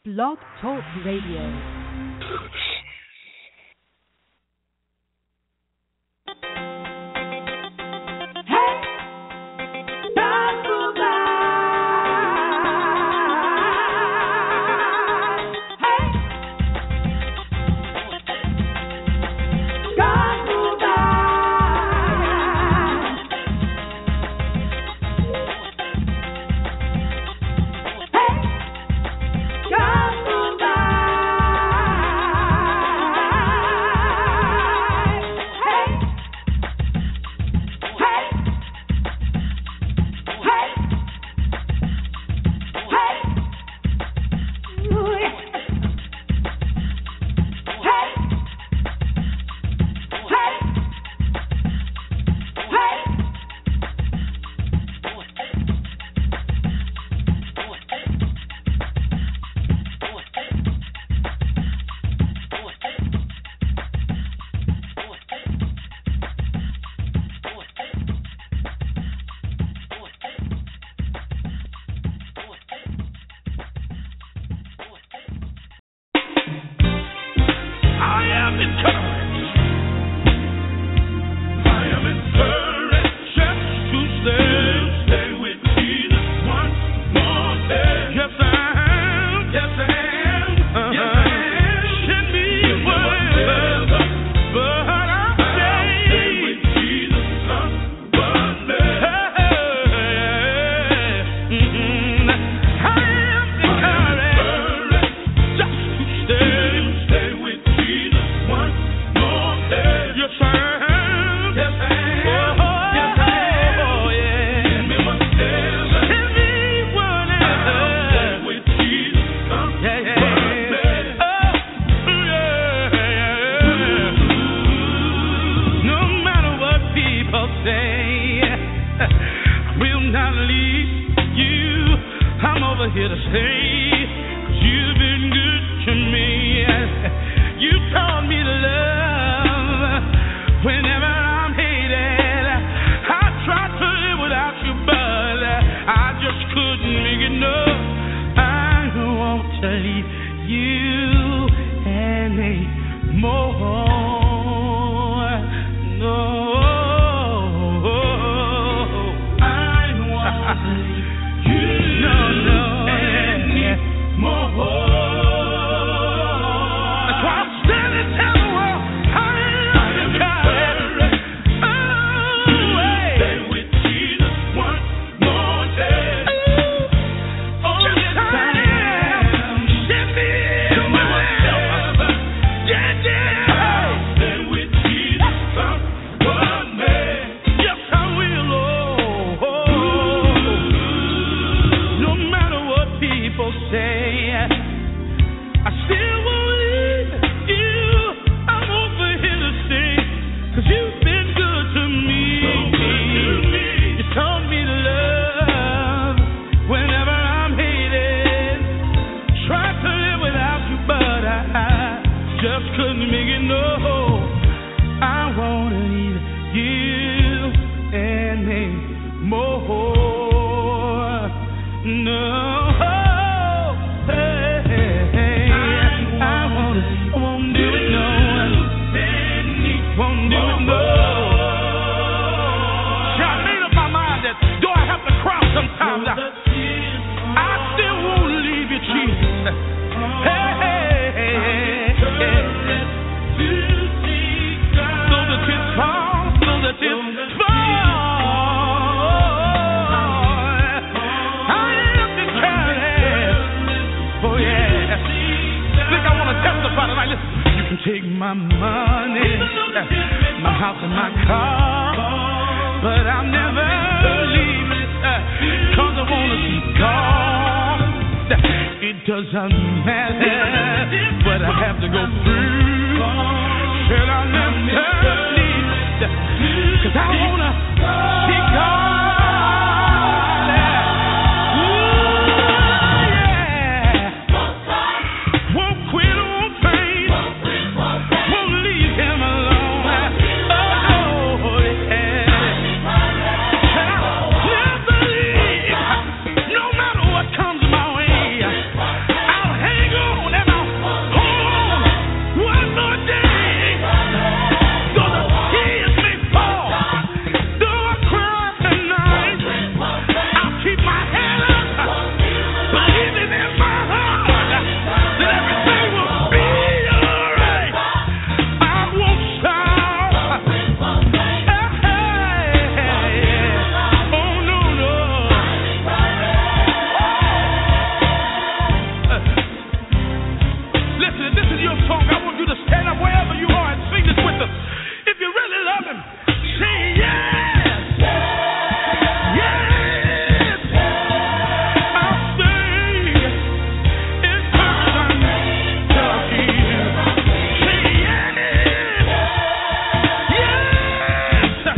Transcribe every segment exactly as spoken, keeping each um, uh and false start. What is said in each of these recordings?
Blog Talk Radio. No matter what comes my way, I'll hang believing in my heart that everything will be all right. I won't stop. Hey, hey, yeah. Oh, no, no. Listen, this is your song. I want you to stand up wherever you are and sing this with us. If you really love him, say yes. Yes. I'll stay in Kentucky. Say yes. Yes. Yes.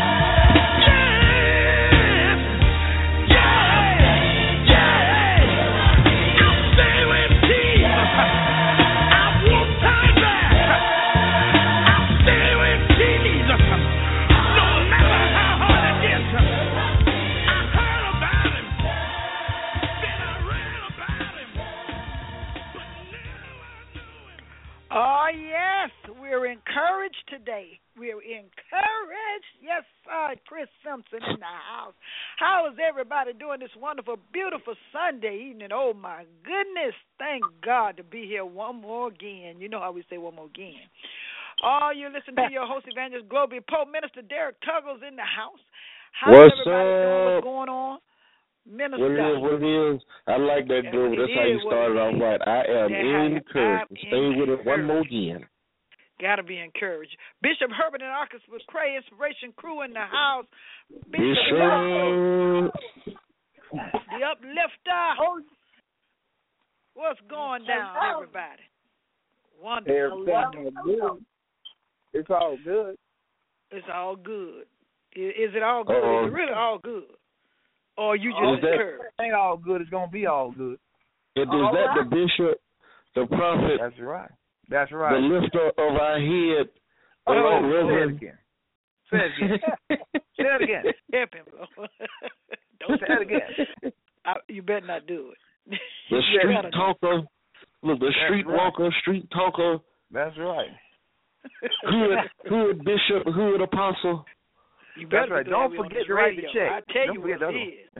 Yes. Yes. I'll stay with Jesus. I won't turn back. I'll stay with Jesus. No matter how hard it gets. I heard about him. Then I read about him. But now I know him. Oh, yes, we're encouraged today. We're encouraged. Yes, sir. Chris Simpson in the house. How is everybody doing this wonderful, beautiful Sunday evening? Oh, my goodness. Thank God to be here one more again. You know how we say one more again. Oh, you listen to your host, Evangelist Globee Pope, Minister Derek Tuggles in the house. How's What's everybody doing? What's up? going on? Minister. What it is, what it is. I like that, Yeah, Globee. it That's how you is what started it off is. right. I am That's how you- encouraged. I'm Stay with it one more encouraged. again. Got to be encouraged. Bishop Herbert and Arcus with Cray Inspiration Crew in the house. Bishop, Bishop. the uplifter. What's going down, everybody? Wonderful. Everything is good. It's all good. It's all good. Is, is it all good? Uh-oh. Is it really all good? Or you Oh, just is that- encouraged? It ain't all good. It's gonna be all good. Is that the bishop, the prophet, That's right. That's the right. lifter of our head, Oh, along say it Reverend? again. Say it again. Say it again. Help him, bro. Don't Say it again. I, you better not do it. The You street better not. talker, look, the street right. walker, street talker, That's right. hood, hood bishop, hood apostle. You That's better right. be Don't glad we on forget this to write the radio. check. I tell Don't you forget what the it other is.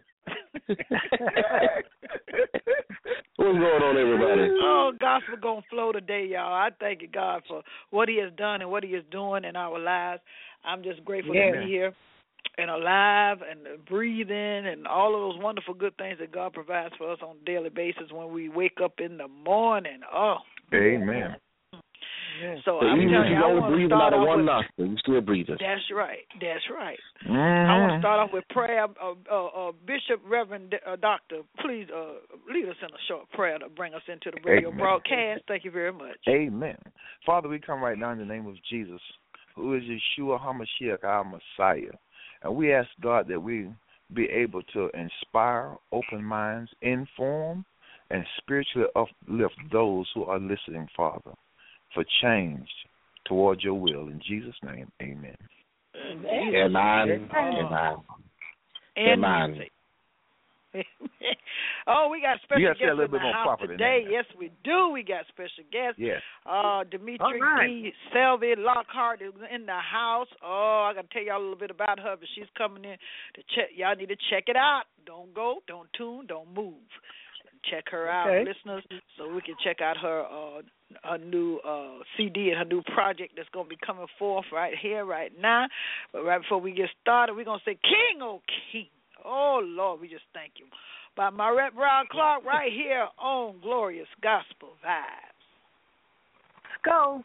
What's going on, everybody? Oh, gospel gonna flow today, y'all. I thank you, God, for what He has done and what He is doing in our lives. I'm just grateful Yeah. to be here and alive and breathing and all of those wonderful good things that God provides for us on a daily basis when we wake up in the morning. Oh, Amen. so So I'm even if telling you, you I only want to breathing start out of off one with. nostril, you still breathing. That's right. That's right. Mm-hmm. I want to start off with prayer. Uh, uh, uh, Bishop, Reverend, uh, Doctor, please uh, lead us in a short prayer to bring us into the radio Amen. broadcast. Thank you very much. Amen. Father, we come right now in the name of Jesus, who is Yeshua HaMashiach, our Messiah. And we ask, God, that we be able to inspire, open minds, inform, and spiritually uplift those who are listening, Father, for change toward your will. In Jesus' name, amen. Amen. Amen. And Amen. music. Oh, we got special You gotta say a guests little in bit the more house proper than today. that. Yes, we do. We got special guests. Yes. Uh, Dimitri All right. D. Selvey Lockhart is in the house. Oh, I got to tell y'all a little bit about her, but she's coming in to check. Y'all need to check it out. Don't go, don't tune, don't move. Check her out, Okay. listeners, so we can check out her uh, her new uh, C D and her new project that's going to be coming forth right here, right now. But right before we get started, we're going to say, King, oh King. Oh, Lord, we just thank you. By Marette Brown Clark right here on Glorious Gospel Vibes. Let's go.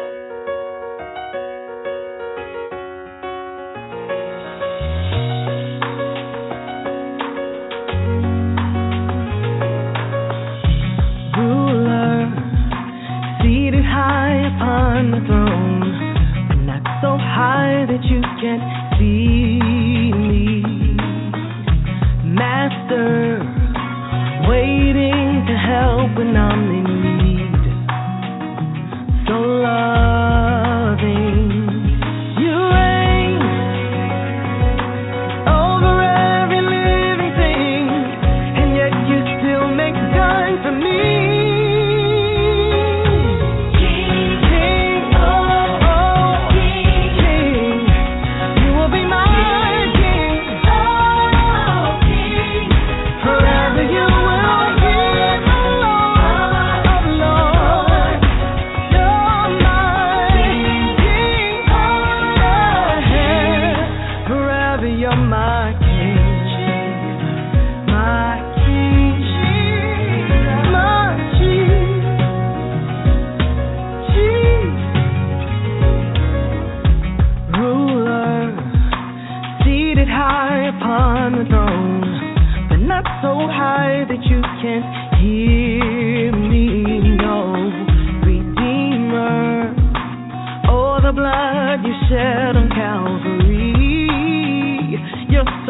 Ruler, seated high upon the throne, but not so high that you can't see me. Master, waiting to help when I'm in need. So loving, you reign over every living thing, and yet you still make time for me. King, oh, oh, King, you will be my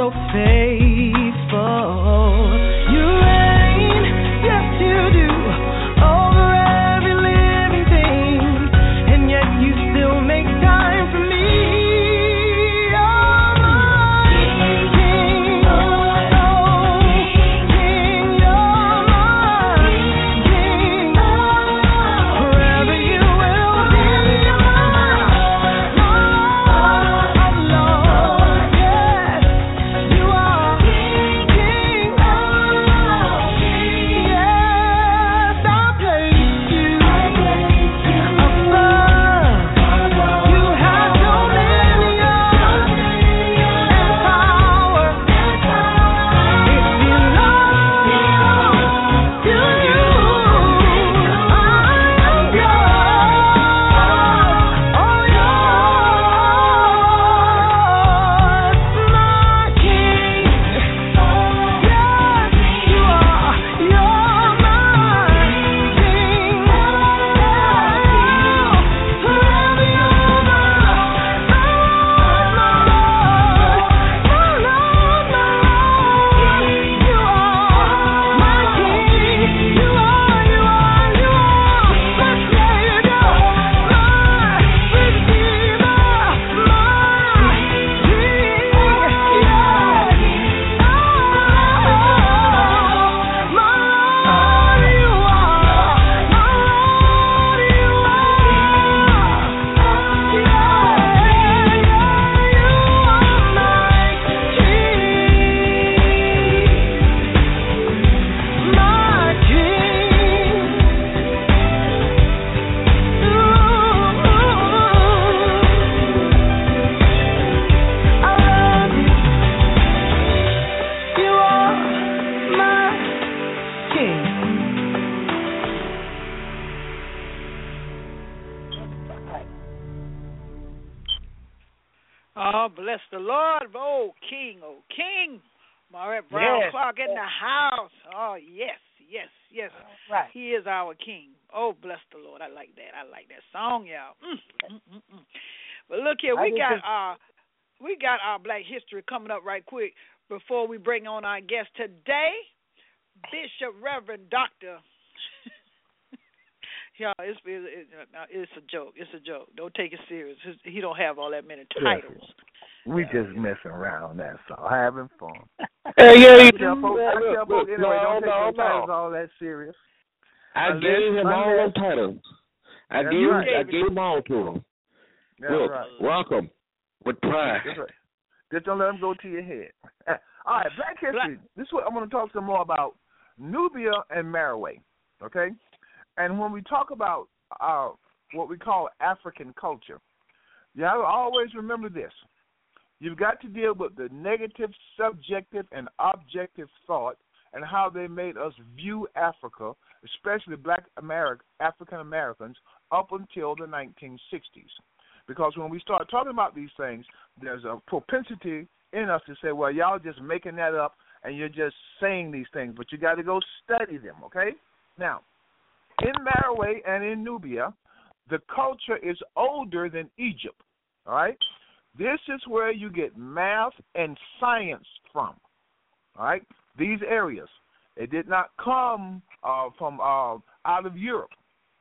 so faithful. You reign, yes you do, over every living thing, and yet you still make time for me. You're my King, oh King, you're my King. Forever you will be my Lord, Lord, yes, you are King, King, oh King, yes, I place you above. You have dominion and power. It belongs to you. I am yours, oh yours, my King. Yes, you are. You're my King. Forever you're my Lord, my Lord, my Lord. You are my King. You are, you are, you are my Savior, my Redeemer, my King. Yes, oh, my Lord, you are, my Lord, you are. Yeah, yeah, you are my King, my King. I love you. You are my King. Oh, bless the Lord, oh King, oh King. Maurette Brown Yes, Clark in the house. Oh, yes, yes, yes. Right. He is our King. Oh, bless the Lord. I like that. I like that song, y'all. Mm, mm, mm, mm. But look here, I we just got think- our we got our Black History coming up right quick before we bring on our guest today, Bishop Reverend Doctor Yeah, it's it's, it's a joke. It's a joke. Don't take it serious. He don't have all that many titles. We just messing around, that's all. Having fun. Hey, yeah, I you tell folks, I tell look, folks look, anyway, no, don't take no, those titles no. all that serious. I Unless- gave him all unless- those titles. I That's gave, right. I gave them all to him. That's Look, right. welcome with pride. That's right. Just don't let them go to your head. All right, Black History. Black- This is what I'm going to talk some more about Nubia and Merowe, okay? And when we talk about uh, what we call African culture, you have to always remember this. You've got to deal with the negative, subjective, and objective thought and how they made us view Africa, especially Black American African Americans, up until the nineteen sixties. Because when we start talking about these things, there's a propensity in us to say, well, y'all just making that up and you're just saying these things, but you got to go study them, okay? Now, in Merowe and in Nubia, the culture is older than Egypt, all right? This is where you get math and science from, all right? These areas. It did not come uh, from uh, out of Europe.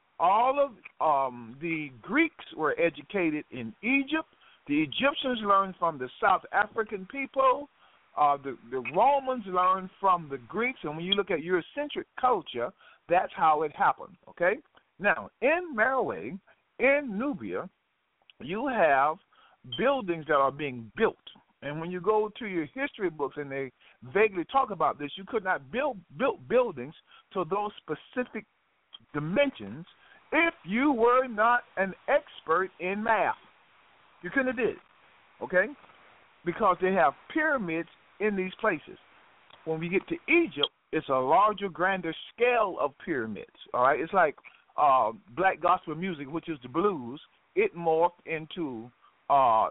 All of um, the Greeks were educated in Egypt. The Egyptians learned from the South African people. Uh, the, the Romans learned from the Greeks. And when you look at Eurocentric culture, that's how it happened, okay? Now, in Merowe, in Nubia, you have buildings that are being built. And when you go to your history books and they vaguely talk about this, you could not build build buildings to those specific dimensions if you were not an expert in math. You couldn't have did it, okay? Because they have pyramids in these places. When we get to Egypt, it's a larger, grander scale of pyramids, all right? It's like uh, black gospel music, which is the blues. It morphed into uh,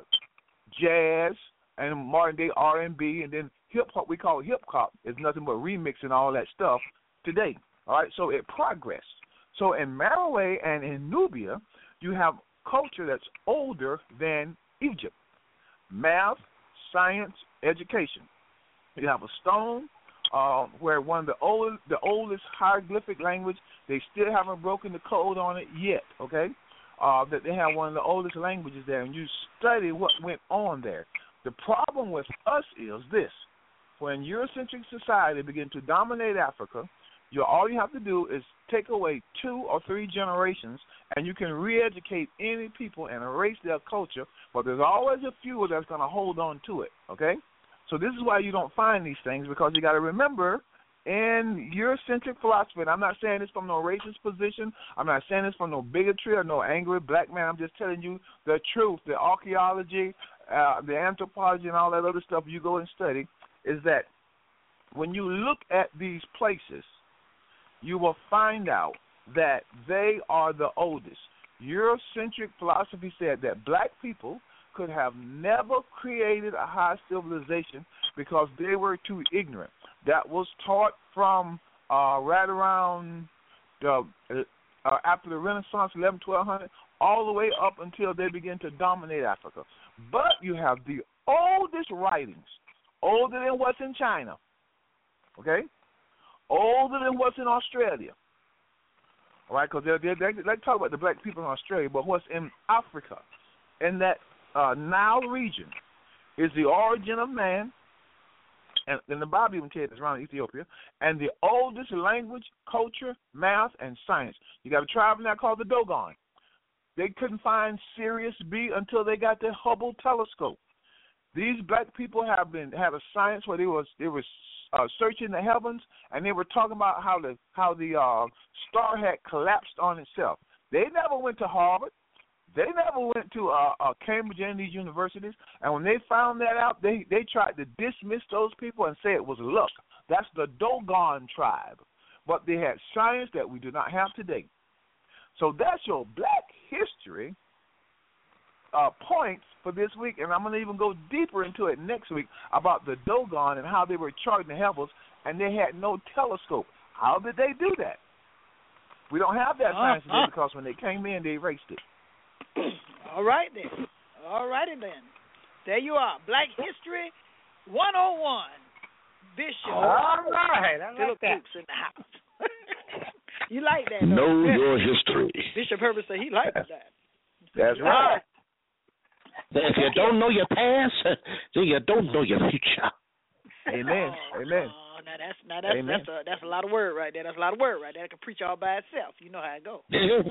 jazz and modern-day R and B, and then hip-hop, we call it hip-hop. It's nothing but remixing all that stuff today, all right? So it progressed. So in Merowe and in Nubia, you have culture that's older than Egypt. Math, science, education. You have a stone uh, where one of the oldest, the oldest hieroglyphic language, they still haven't broken the code on it yet, okay? Uh, that they have one of the oldest languages there, and you study what went on there. The problem with us is this. When Eurocentric society begin to dominate Africa, you all you have to do is take away two or three generations, and you can re-educate any people and erase their culture, but there's always a few that's going to hold on to it, okay? So this is why you don't find these things, because you got to remember, in Eurocentric philosophy, and I'm not saying this from no racist position, I'm not saying this from no bigotry or no angry black man, I'm just telling you the truth, the archaeology, uh, the anthropology, and all that other stuff you go and study, is that when you look at these places, you will find out that they are the oldest. Eurocentric philosophy said that black people could have never created a high civilization because they were too ignorant. That was taught from uh, right around the, uh, after the Renaissance, eleven, twelve hundred, all the way up until they began to dominate Africa. But you have the oldest writings, older than what's in China, okay? Older than what's in Australia, all right? Because they they they talk about the black people in Australia, but what's in Africa, in that uh, Nile region, is the origin of man, and, and the Bible even tells us around Ethiopia, and the oldest language, culture, math, and science. You got a tribe in there called the Dogon. They couldn't find Sirius B until they got the Hubble telescope. These black people have been had a science where they was they was uh, searching the heavens, and they were talking about how the how the uh, star had collapsed on itself. They never went to Harvard. They never went to uh, uh, Cambridge and these universities. And when they found that out, they they tried to dismiss those people and say it was luck. That's the Dogon tribe, but they had science that we do not have today. So that's your black history uh, points for this week, and I'm going to even go deeper into it next week about the Dogon and how they were charting the heavens, and they had no telescope. How did they do that? We don't have that science today uh, uh. because when they came in, they erased it. All right, then. All righty, then. There you are. Black History one oh one. Bishop. All right. I like Philip that. Cooks in the house. You like that, Know though? your history. Bishop Herbert said he liked that. That's right. If you don't know your past, then you don't know your future. Amen. Oh, Amen. Oh, now that's now that's Amen. that's a that's a lot of word right there. That's a lot of word right there. It can preach all by itself. You know how it goes.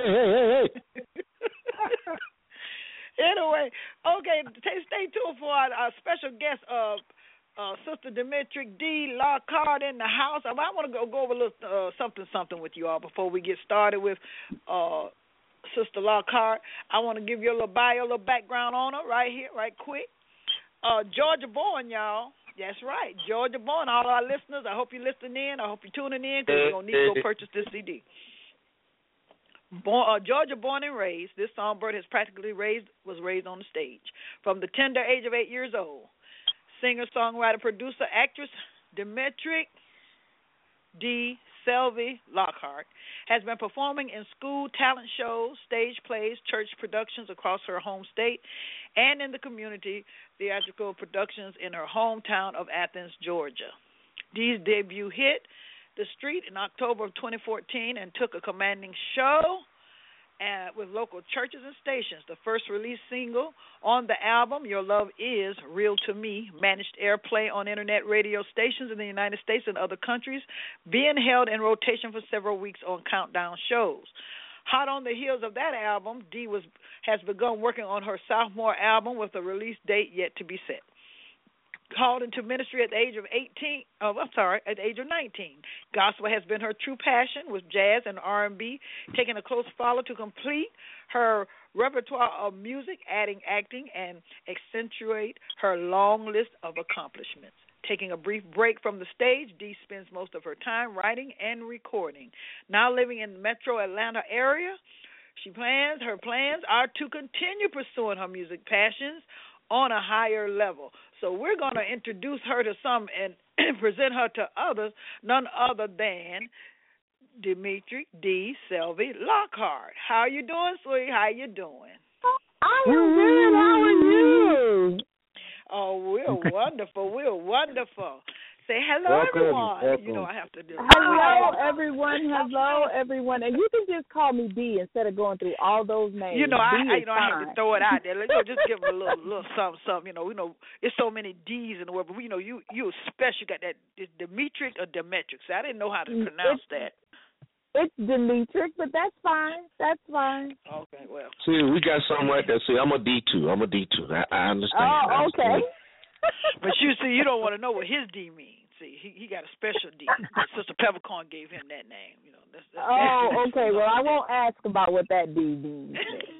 Anyway, okay, stay, stay tuned for our, our special guest, uh, uh, Sister Demetric D. Lockhart in the house. I, I want to go, go over a little uh, something something with you all before we get started with uh, Sister Lockhart. I want to give you a little bio, a little background on her right here, right quick. Uh, Georgia born, y'all. That's right, Georgia born. All our listeners, I hope you're listening in. I hope you're tuning in because you're going to need to go purchase this C D. Born, uh, Georgia born and raised, this songbird has practically raised was raised on the stage. From the tender age of eight years old, singer, songwriter, producer, actress Demetric D. Selvey Lockhart has been performing in school talent shows, stage plays, church productions across her home state, and in the community theatrical productions in her hometown of Athens, Georgia. Dee's debut hit The Street in October of twenty fourteen and took a commanding show uh, with local churches and stations. The first release single on the album, Your Love Is Real to Me, managed airplay on internet radio stations in the United States and other countries, being held in rotation for several weeks on countdown shows. Hot on the heels of that album, Dee was has begun working on her sophomore album with a release date yet to be set. Called into ministry at the age of eighteen. Oh, I'm sorry, at the age of nineteen. Gospel has been her true passion, with jazz and R and B taking a close follow to complete her repertoire of music, adding acting and accentuate her long list of accomplishments. Taking a brief break from the stage, Dee spends most of her time writing and recording. Now living in the metro Atlanta area, she plans her plans are to continue pursuing her music passions on a higher level. So we're going to introduce her to some and present her to others, none other than Demetric D. Selvey Lockhart. How are you doing, sweetie? How you doing? I am good. How are you? Oh, we're wonderful. We're wonderful. Say hello, Welcome, everyone. welcome. You know I have to do. Hello, everyone. Hello, everyone. And you can just call me D instead of going through all those names. You know, I, D I is you know I had to fine. throw it out there. You know, just give them a little, little something, something. You know, you know, it's so many D's in the word, but you know, you you special. You got that it's Demetric or Demetric. So I didn't know how to pronounce It's, that. it's Demetric, but that's fine. That's fine. Okay, well. See, we got something right there. See, I'm a D two. I'm a D two. I, I understand. I Oh, understand. okay. But you see, you don't want to know what his D means. See, he he got a special D. Sister Peppercorn gave him that name. You know. That's, that's, Oh, okay. Well, I won't ask about what that D means.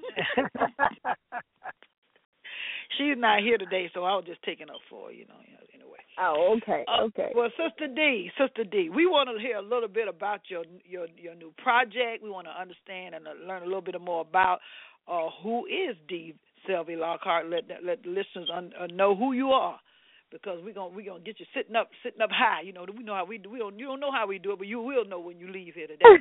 She's not here today, so I was just taking up for her. You know. You know anyway. Oh, okay. Uh, Okay. well, Sister D, Sister D, we want to hear a little bit about your your your new project. We want to understand and learn a little bit more about uh, who is D. Sylvie Lockhart. Let let the listeners un, uh, know who you are, because we're gonna we're gonna get you sitting up sitting up high. You know, we know how we do. We don't you don't know how we do it, but you will know when you leave here today.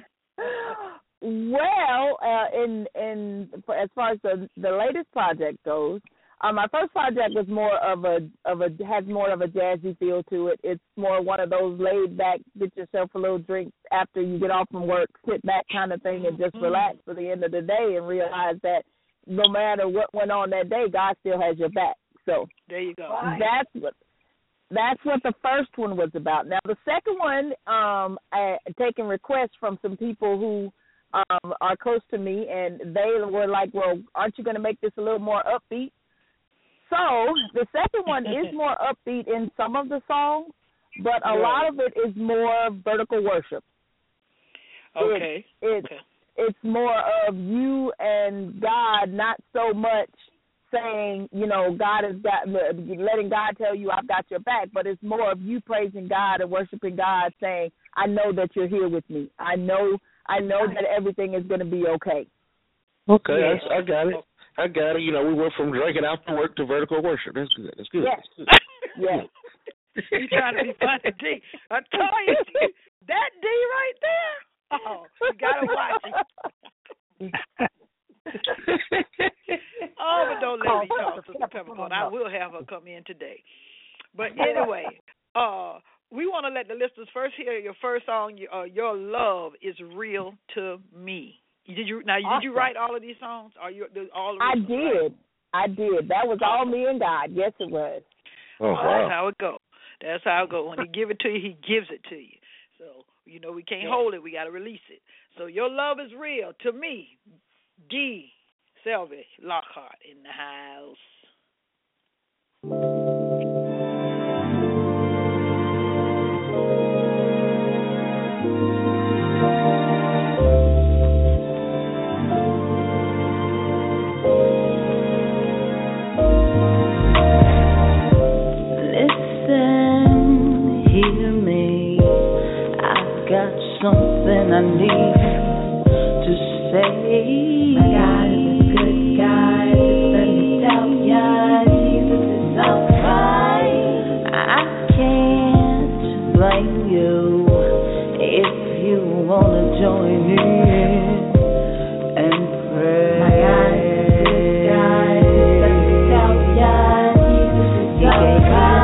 Well, uh, in in for, as far as the the latest project goes, uh, my first project was more of a of a has more of a jazzy feel to it. It's more one of those laid back, get yourself a little drink after you get off from work, sit back kind of thing, and just relax for the end of the day and realize that no matter what went on that day, God still has your back. So there you go. That's what that's what the first one was about. Now the second one, um, I taking requests from some people who um, are close to me, and they were like, "Well, aren't you going to make this a little more upbeat?" So the second one is more upbeat in some of the songs, but a Right. lot of it is more vertical worship. Okay. It, it's okay. it's more of you and God, not so much saying, you know, God has got, letting God tell you I've got your back, but it's more of you praising God and worshiping God, saying, I know that you're here with me. I know, I know that everything is going to be okay. Okay, Yeah. I, I got it. I got it. You know, we went from drinking after work to vertical worship. That's good. That's good. Yes. That's good. Yes. You trying to be funny, D? I tell you, that D right there. Oh, you gotta watch it. Oh, but don't let me talk, Sister Peppercorn. I will have her come in today. But anyway, uh, we want to let the listeners first hear your first song. Uh, Your Love Is Real to Me. Did you now? Awesome. Did you write all of these songs? Are you all? I original, did. right? I did. That was all me and God. Yes, it was. Oh, Well, wow. that's how it goes. That's how it goes. When he give it to you, he gives it to you. So, you know, we can't Yeah. hold it. We got to release it. So your love is real to me. D. Sylvie Lockhart in the house. Listen, hear me. I've got something I need to say. My God is a good guy. Just let me tell ya, Jesus is alright. I can't blame you if you wanna join in and pray. My God is a good guy. Just let me tell ya, Jesus is alright.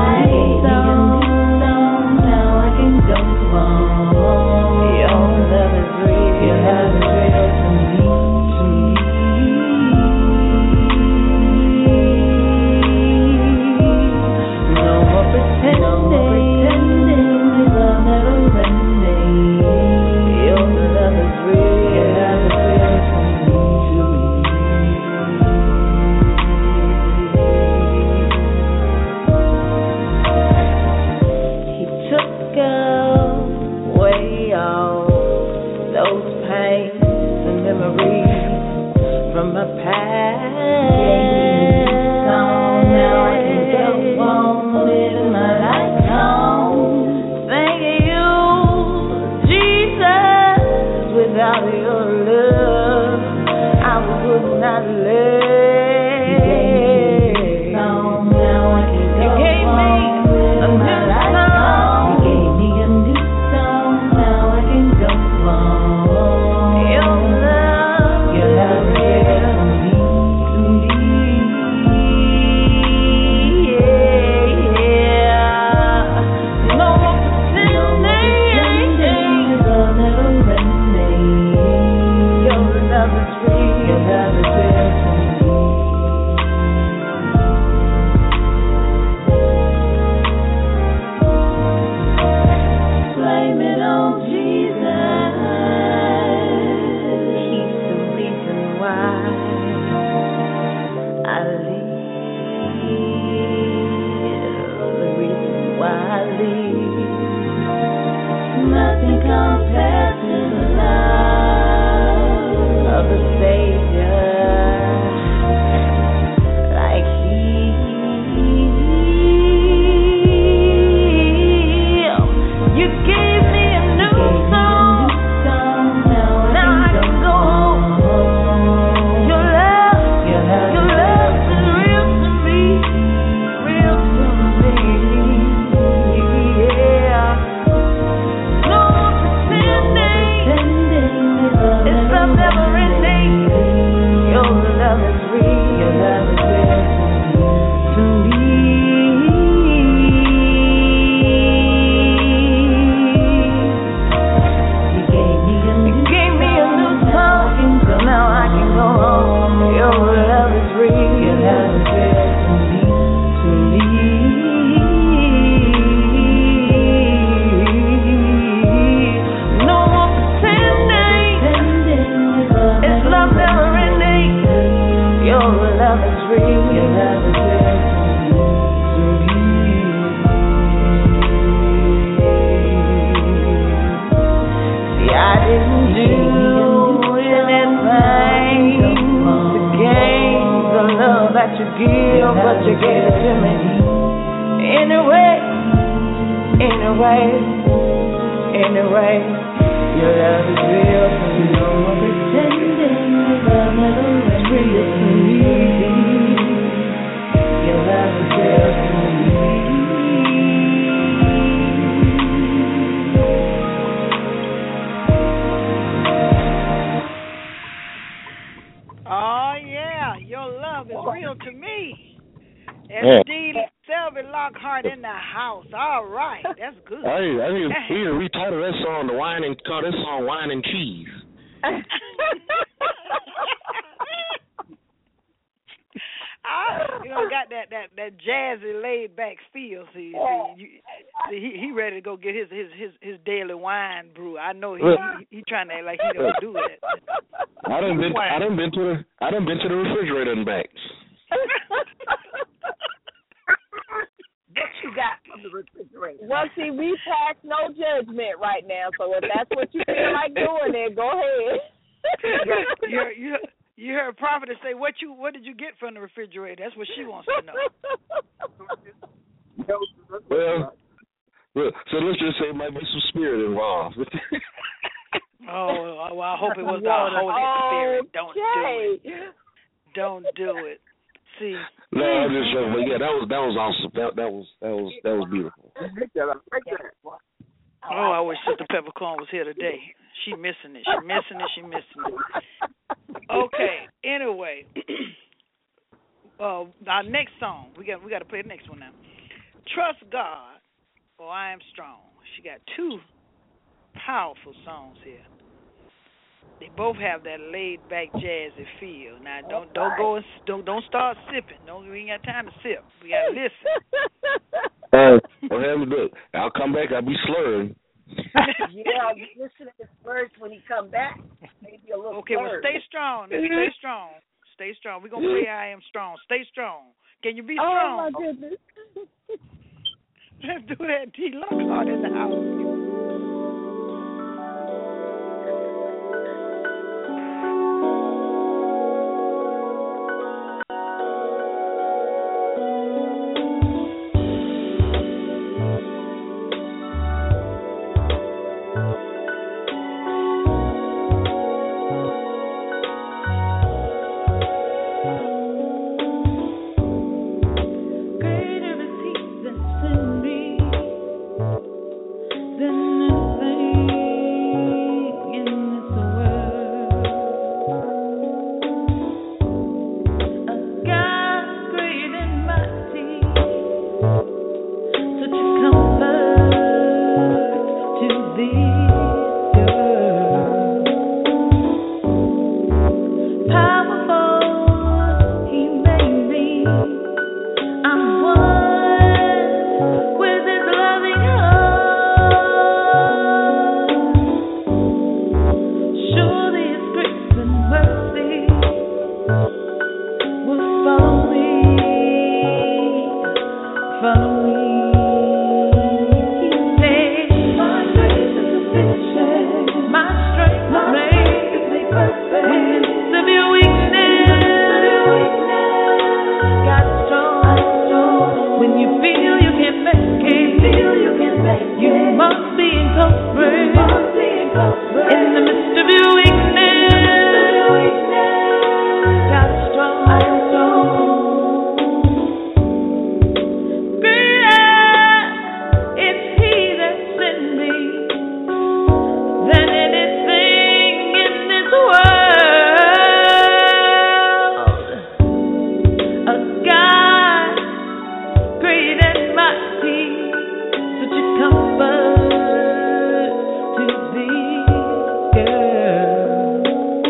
No more Yeah. S D Selby Lockhart in the house. All right, that's good. I I need we need to retitle that song the wine and call this song Wine and Cheese. I, you know, got that, that, that jazzy, laid back feel. See, see, you, see he he ready to go get his his his, his daily wine brew. I know he, he he trying to act like he don't do that. I done been I done been to the I done been to the refrigerator and back. What you got from the refrigerator? Well, see, we pass no judgment right now, so if that's what you feel like doing, then go ahead. you you you heard Prophet say what you what did you get from the refrigerator? That's what she wants to know. Well, well, so let's just say there might be some spirit involved. Oh, well, I hope it was the Holy Spirit. Don't do it. Don't do it. See. No, I'm just joking. But yeah, that was that was awesome. That that was that was that was beautiful. Oh, I wish Sister Peppercorn was here today. She missing it. She missing it. She missing it. Okay. Anyway, uh, our next song. We got we got to play the next one now. Trust God, for I am strong. She got two powerful songs here. They both have that laid back jazzy feel. Now don't don't go and don't don't start sipping. Don't we ain't got time to sip. We gotta listen. Uh, well, have a look. I'll come back. I'll be slurring. Yeah, you listen to his words when he come back. Maybe a little. Okay, well slurred. stay strong. Stay strong. Stay strong. We're gonna play I Am Strong. Stay strong. Can you be Oh, strong? my goodness. Let's do that. T Lockhart in the house. Greater is He that's in me than anything in this world. A God great and mighty, such a comfort to this girl. Powerful, He made me. I'm one with His loving heart. Surely His grace and mercy will follow me, follow me. He said, my grace is sufficient, my strength is made perfect. When in the midst of your weakness, God is strong. When you feel you can't make it, you must be encouraged. In the midst of your weakness, God is strong. Greater is He that's in me than anything in this world. A God great and mighty, such a comfort to this girl.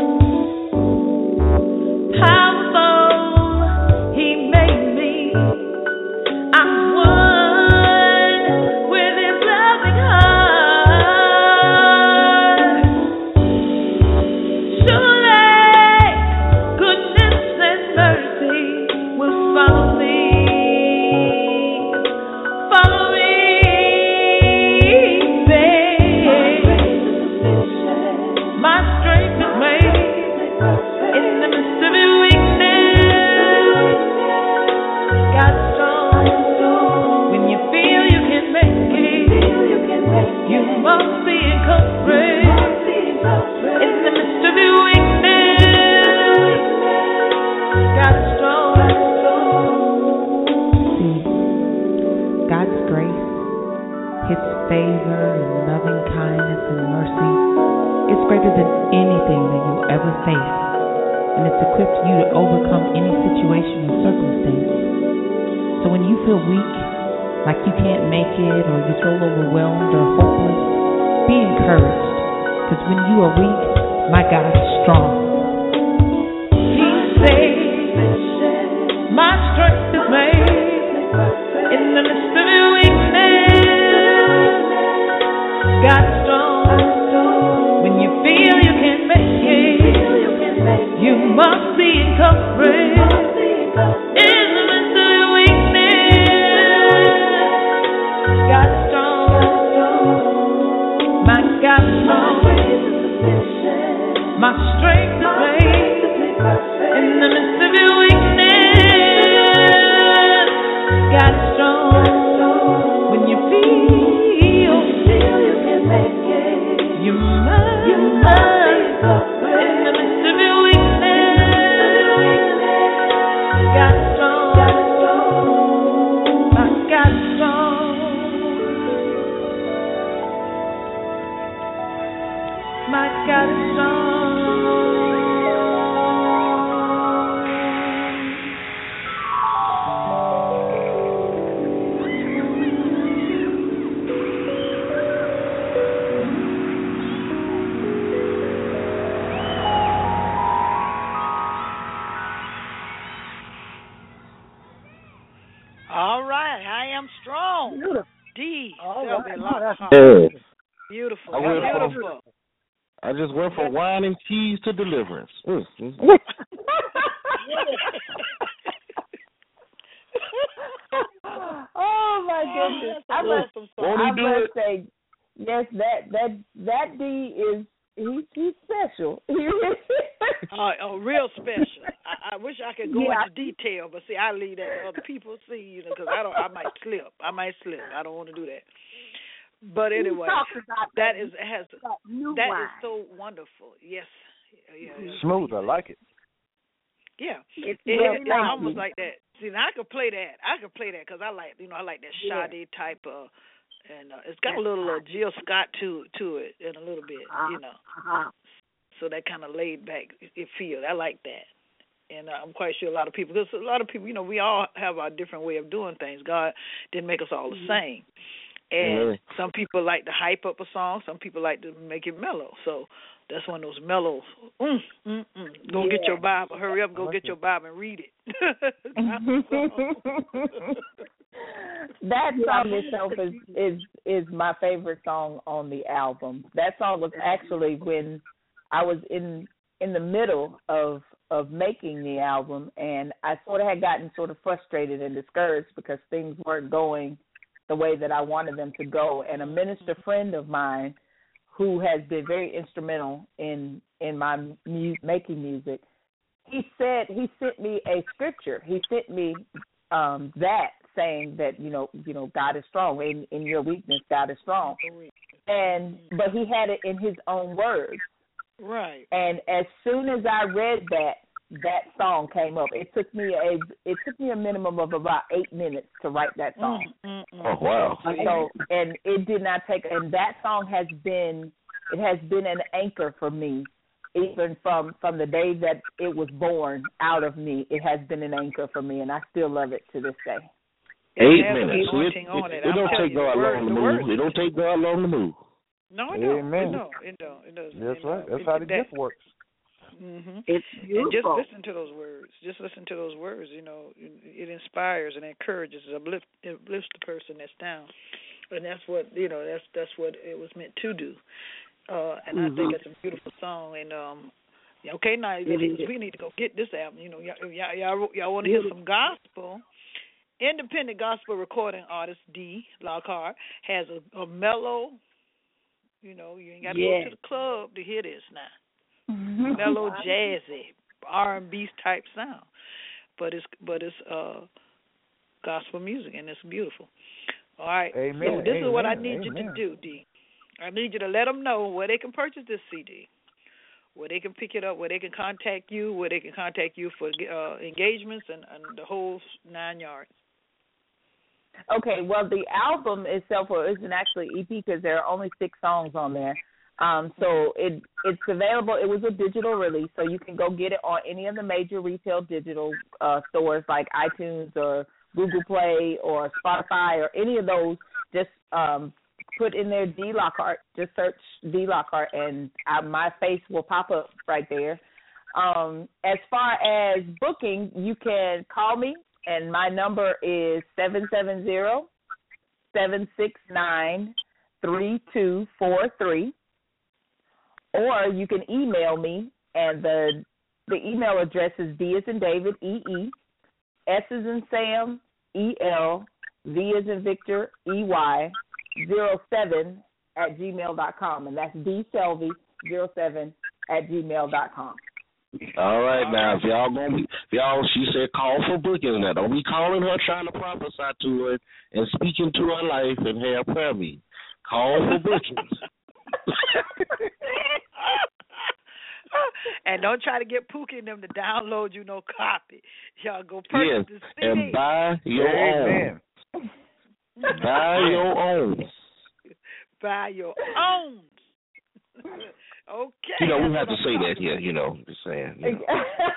Powerful, He made me. I'm one with His loving heart. Surely goodness and mercy will follow me, follow me, babe. My strength is made in the midst of your weakness. God's strong. When you feel you can make it, you must be encouraged. In the midst of your weakness, God's strong. See, God's grace, His favor and loving kindness and mercy is greater than anything that you'll ever face, and it's equipped you to overcome any situation or circumstance. So when you feel weak, like you can't make it, or you feel overwhelmed or hopeless, be encouraged. Because when you are weak, my God is strong. He says, my strength is made in the midst of your weakness. God is strong. When you feel you can't make it, you must be encouraged. In the midst of your weakness, God is strong. My God is strong. My strength is made in the midst of your weakness. God is strong. When you feel you can make it, you must, you must. In the midst of your weakness, God is strong. My God is strong. My God is strong. All right, I am strong. Beautiful. D. All Shelby right. Lockhart. Yeah. Beautiful. I went from- Beautiful. I just went from wine and cheese to deliverance. Mm, mm. Oh my goodness! I must, Won't he I do must it? say, yes, that that that D is he he's special. He really is. Uh, oh, real special. I, I wish I could go Yeah. into detail, but see, I leave that to other people see, you know, because I don't. I might slip. I might slip. I don't want to do that. But anyway, Talk about that is has that new that wine. is so wonderful. Yes. Yeah. yeah. Smooth. I like it. Yeah. It's It, really it's nice. almost like that. See, now I could play that. I could play that because I like, you know, I like that Yeah. Sade type of, and uh, it's got a little uh, Jill Scott to to it in a little bit, Uh-huh. you know. Uh-huh. So that kind of laid back it feels. I like that. And uh, I'm quite sure a lot of people, because a lot of people, you know, we all have our different way of doing things. God didn't make us all the same. And Really? some people like to hype up a song. Some people like to make it mellow. So that's one of those mellows. Mm, mm, mm. Go get Yeah. your Bible. Hurry up. Go like get it. your Bible and read it. That song itself is, is is my favorite song on the album. That song was actually when I was in in the middle of of making the album, and I sort of had gotten sort of frustrated and discouraged because things weren't going the way that I wanted them to go. And a minister friend of mine who has been very instrumental in in my mu- making music, he said he sent me a scripture. He sent me um, that saying that you know you know God is strong in in your weakness. God is strong, and but he had it in his own words. Right. And as soon as I read that, that song came up. It took me a it took me a minimum of about eight minutes to write that song. Mm, mm, mm. Oh, wow. So, and it did not take, and that song has been, it has been an anchor for me, even from, from the day that it was born out of me. It has been an anchor for me, and I still love it to this day. It Eight has an minutes. So it, anointing it, on it, it. it I'm don't telling take you, the God word- long to the move. word- It don't take God long to move. No, it don't. Amen. It don't. It don't. It doesn't. That's It right. don't. That's It- how the that- gift works. Mhm. It's And just beautiful. listen to those words. Just listen to those words. You know, it inspires and encourages, it uplifts, it uplifts the person that's down, and that's what you know. That's that's what it was meant to do. Uh, and I think it's a beautiful song. And um, yeah, okay, now listen, is. we need to go get this album. You know, y'all y'all, y'all, y'all want to hear some gospel. Independent gospel recording artist D. Lockhart has a, a mellow. You know, you ain't got to Yeah. go to the club to hear this now. Mellow, jazzy, R and B type sound, but it's but it's uh, gospel music, and it's beautiful. All right, Amen. so this Amen. is what I need you to Amen. do, D. I need you to let them know where they can purchase this C D, where they can pick it up, where they can contact you, where they can contact you for uh, engagements and, and the whole nine yards. Okay, well, the album itself well, isn't actually E P because there are only six songs on there. Um, so it it's available. It was a digital release, so you can go get it on any of the major retail digital uh, stores like iTunes or Google Play or Spotify or any of those, just um, put in there D Lockhart. Just search D Lockhart, and I, my face will pop up right there. Um, as far as booking, you can call me, and my number is seven seven zero, seven six nine, three two four three. Or you can email me, and the the email address is D as in David, E E, S as in Sam, E L, V as in Victor, E Y, zero seven at gmail dot com, and that's D Selvey zero seven at gmail dot com. All right, now, if y'all gonna be, if y'all, she said call for bookings now. Don't be calling her trying to prophesy to her and speaking to her life and have prayer meeting. Call for bookings. And don't try to get Pookie and them to download you no copy. Y'all go purchase Yes, the C D. and buy your Amen. own. Buy your own. Buy your own. Okay. You know, we have to say that here, you know, just saying. You know.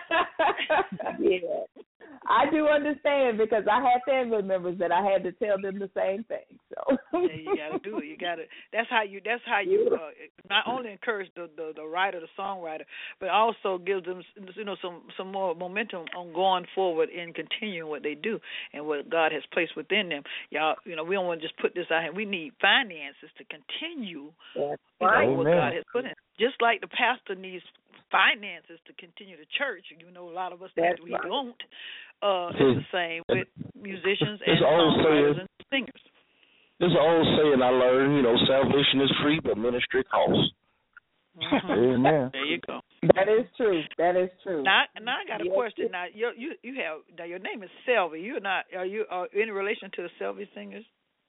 Yeah. I do understand, because I had family members that I had to tell them the same thing. So yeah, you gotta do it. You gotta. That's how you. That's how you uh, not only encourage the, the the writer, the songwriter, but also gives them, you know, some some more momentum on going forward and continuing what they do and what God has placed within them. Y'all, you know, we don't want to just put this out here. We need finances to continue That's you know, right. what Amen. God has put in. Just like the pastor needs finances to continue the church, you know, a lot of us That's think we right. don't. Uh, it's the same with musicians and It's old songwriters saying. and singers. There's an old saying I learned, you know, salvation is free, but ministry costs. Mhm. Amen. There you go. That is true. That is true. Now, now I got a Yes, question. yes. Now you you you have now your name is Selvey. You're not. Are you are in relation to the Selvey singers?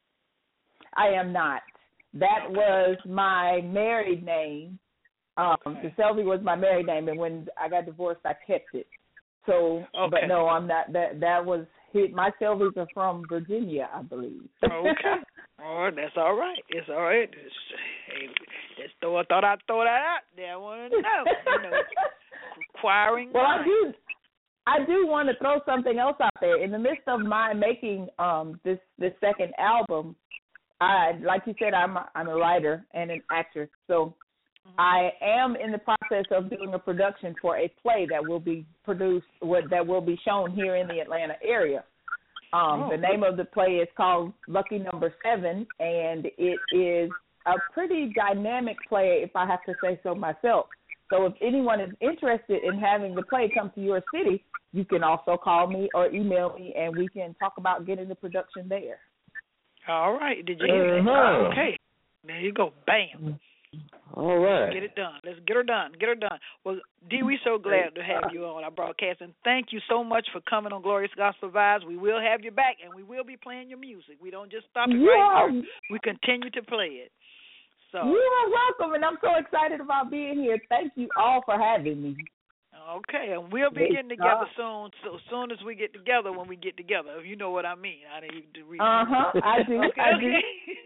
I am not. That was my married name. Um, the Selvey was my married name, and when I got divorced, I kept it. So, Okay. but no, I'm not. That that was my Selveys are from Virginia, I believe. Okay. Oh, that's all right. It's all right. It's, hey, just throw, I thought I'd throw that out there. I want to know. You know, acquiring. Well, I minds. do. I do want to throw something else out there. In the midst of my making um, this this second album, I like you said, I'm a, I'm a writer and an actress. So I am in the process of doing a production for a play that will be produced, what that will be shown here in the Atlanta area. Um, Oh, the name of the play is called Lucky Number Seven, and it is a pretty dynamic play, if I have to say so myself. So if anyone is interested in having the play come to your city, you can also call me or email me, and we can talk about getting the production there. All right. Did you hear that? Uh-huh. Okay. There you go. Bam. All right. Get it done. Let's get her done. Get her done. Well, Dee, we're so glad to have you on our broadcast, and thank you so much for coming on Glorious Gospel Vibes. We will have you back, and we will be playing your music. We don't just stop it Yeah. right there. We continue to play it. So, You are welcome, and I'm so excited about being here. Thank you all for having me. okay, and we'll be Yes, getting together sir. soon. So soon as we get together, when we get together, if you know what I mean. I need to read. Uh huh. I do. Okay. I do.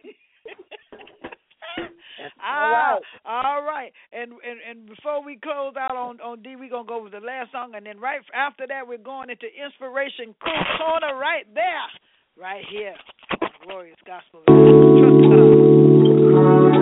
Ah, all right. And, and and before we close out on, on D, we're going to go with the last song. And then right after that, we're going into Inspiration Cool Corner right there. Right here. Glorious Gospel. Trust God.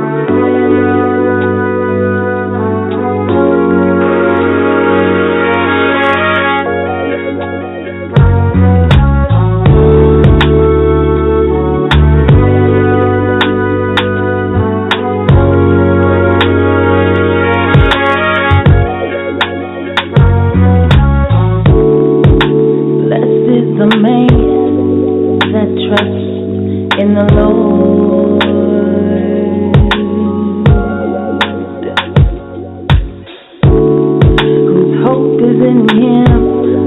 Blessed is the man that trusts in the Lord, whose hope is in Him,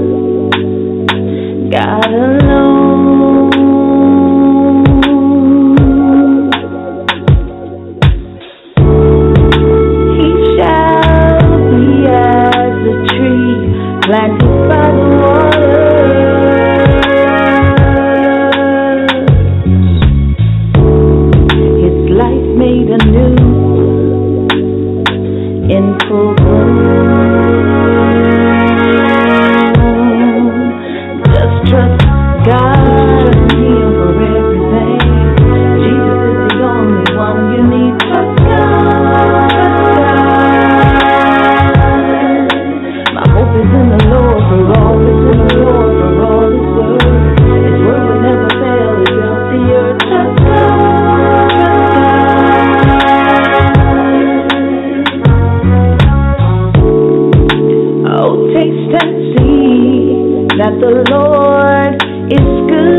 God alone. He shall be as a tree planted by the water, his life made anew in full bloom. Just trust God. that the Lord is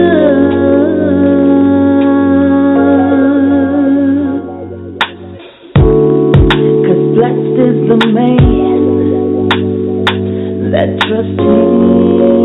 good. 'Cause blessed is the man that trusts Him.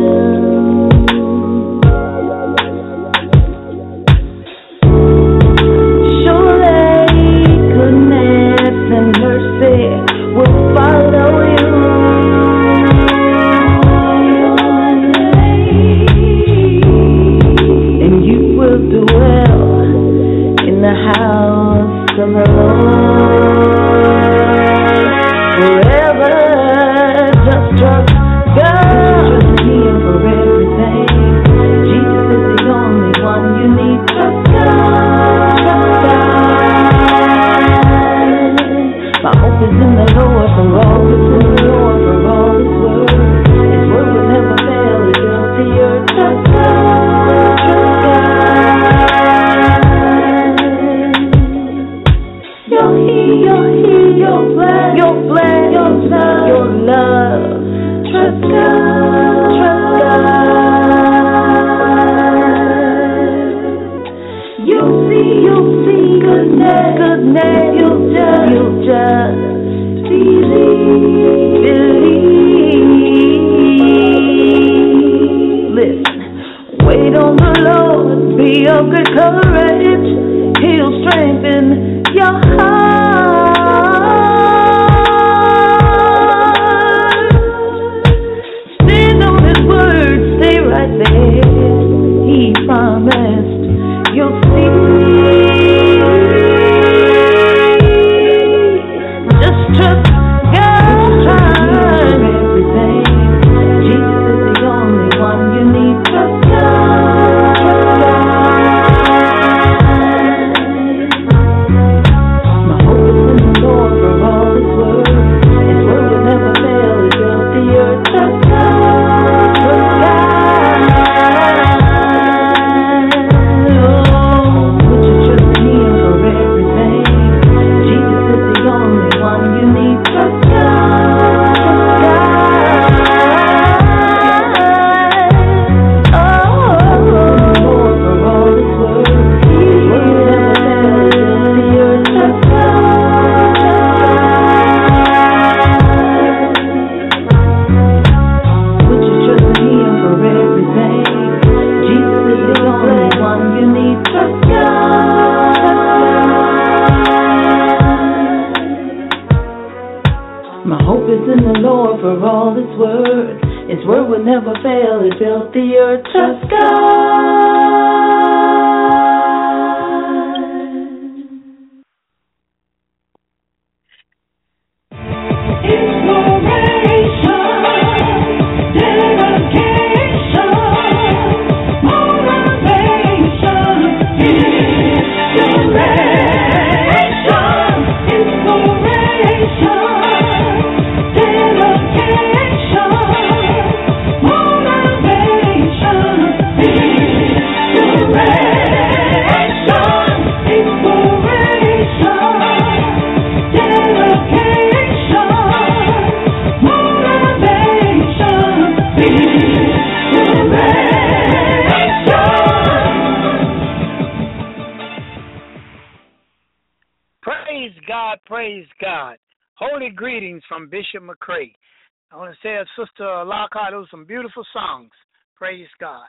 Bishop McCray. I want to say, Sister Lockhart, those some beautiful songs. Praise God.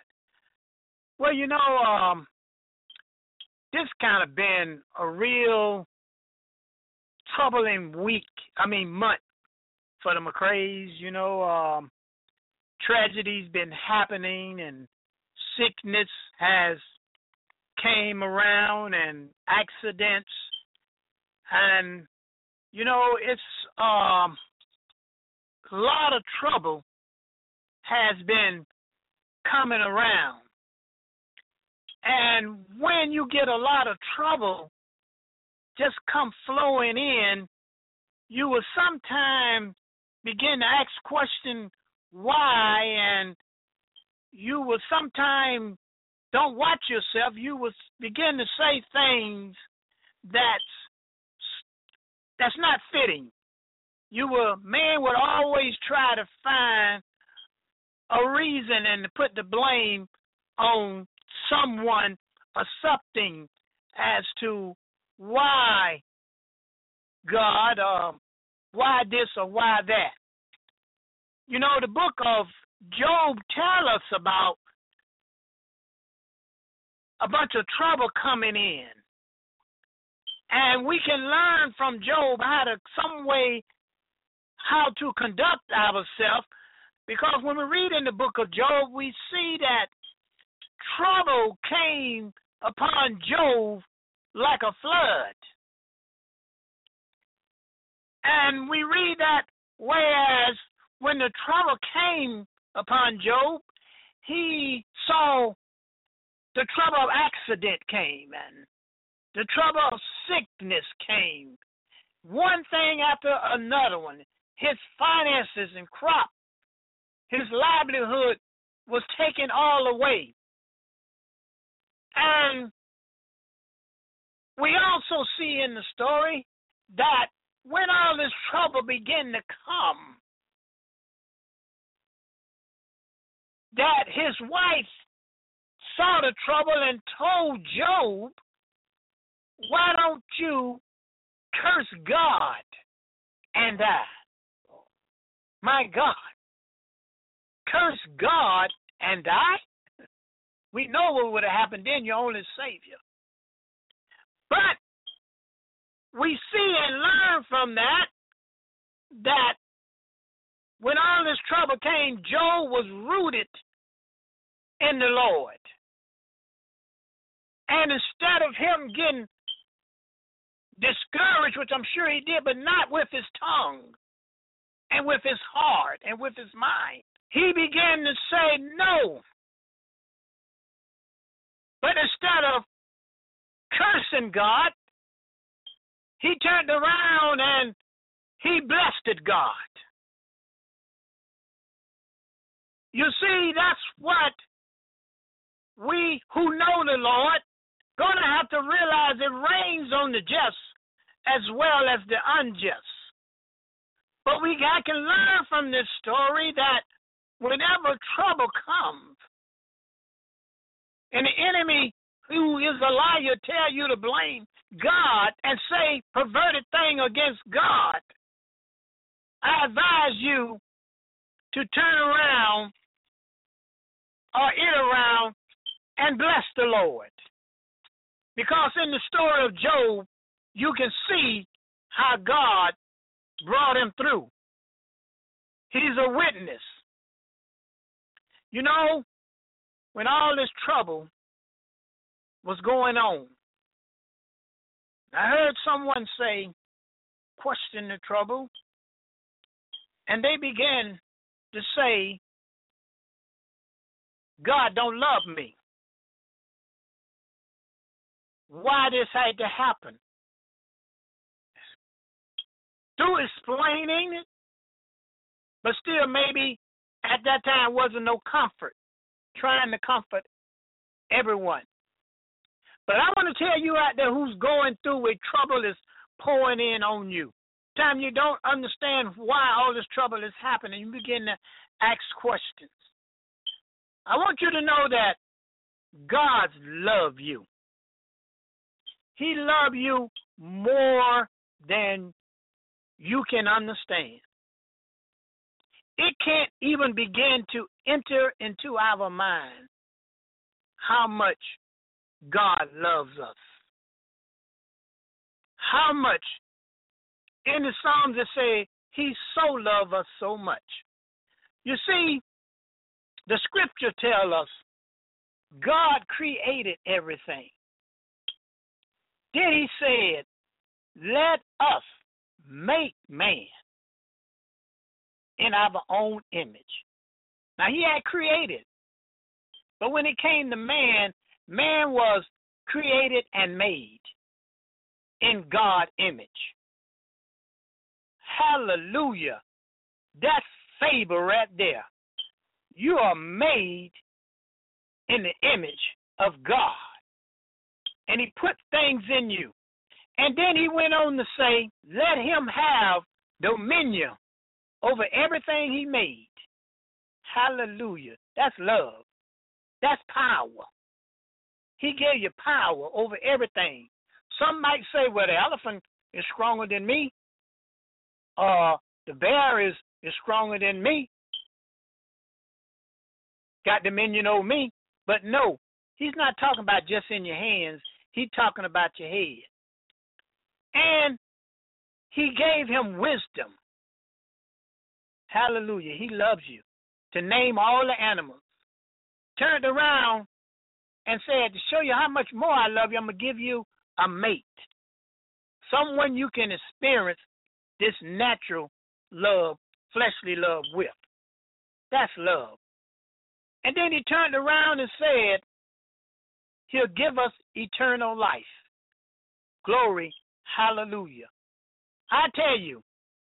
Well, you know, um, this kind of been a real troubling week, I mean month for the McCrays. You know, um, tragedy's been happening and sickness has came around and accidents. And, you know, it's um, a lot of trouble has been coming around. And when you get a lot of trouble just come flowing in, you will sometimes begin to ask question why, and you will sometimes don't watch yourself. You will begin to say things that's that's not fitting. You will, man would always try to find a reason and to put the blame on someone or something as to why God, uh, why this or why that. You know, the book of Job tells us about a bunch of trouble coming in. And we can learn from Job how to, some way, how to conduct ourselves, because when we read in the book of Job, we see that trouble came upon Job like a flood. And we read that whereas when the trouble came upon Job, he saw the trouble of accident came and the trouble of sickness came. One thing after another one. His finances and crop, his livelihood was taken all away. And we also see in the story that when all this trouble began to come, that his wife saw the trouble and told Job, why don't you curse God and die? My God, curse God and die? We know what would have happened then, your only Savior. But we see and learn from that, that when all this trouble came, Job was rooted in the Lord. And instead of him getting discouraged, which I'm sure he did, but not with his tongue and with his heart and with his mind, he began to say no. But instead of cursing God, he turned around and he blessed God. You see, that's what we who know the Lord gonna have to realize. It rains on the just as well as the unjust. But we I can learn from this story that whenever trouble comes, and the enemy who is a liar tell you to blame God and say perverted thing against God, I advise you to turn around or it around and bless the Lord. Because in the story of Job, you can see how God brought him through. He's a witness. You know, when all this trouble was going on, I heard someone say, question the trouble, and they began to say, God don't love me. Why this had to happen? Through explaining it, but still maybe at that time wasn't no comfort, trying to comfort everyone. But I want to tell you out there who's going through where trouble is pouring in on you. Time you don't understand why all this trouble is happening, you begin to ask questions. I want you to know that God loves you. He loves you more than you can understand. It can't even begin to enter into our mind how much God loves us. How much. In the Psalms it say, he so loves us so much. You see, the scripture tells us God created everything. Then he said, let us make man in our own image. Now, he had created, but when it came to man, man was created and made in God's image. Hallelujah. That's favor right there. You are made in the image of God. And he put things in you. And then he went on to say, let him have dominion over everything he made. Hallelujah. That's love. That's power. He gave you power over everything. Some might say, well, the elephant is stronger than me, or the bear is, is stronger than me, got dominion over me. But no, he's not talking about just in your hands. He's talking about your head. And he gave him wisdom. Hallelujah. He loves you. To name all the animals. Turned around and said, to show you how much more I love you, I'm going to give you a mate. Someone you can experience this natural love, fleshly love with. That's love. And then he turned around and said, he'll give us eternal life. Glory, hallelujah. I tell you,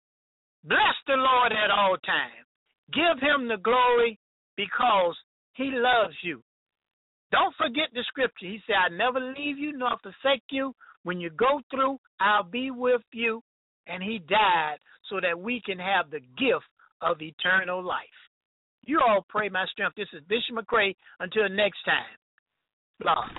bless the Lord at all times. Give him the glory because he loves you. Don't forget the scripture. He said, I never leave you nor forsake you. When you go through, I'll be with you. And he died so that we can have the gift of eternal life. You all pray my strength. This is Bishop McCray. Until next time. Lord.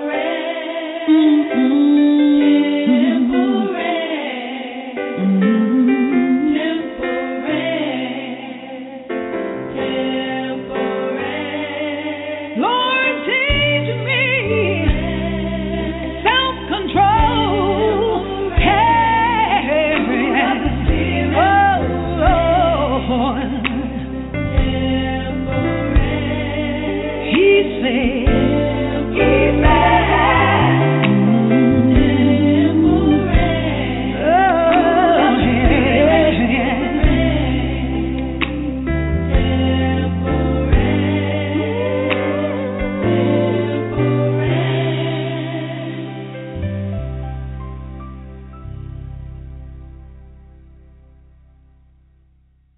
Mm-hmm.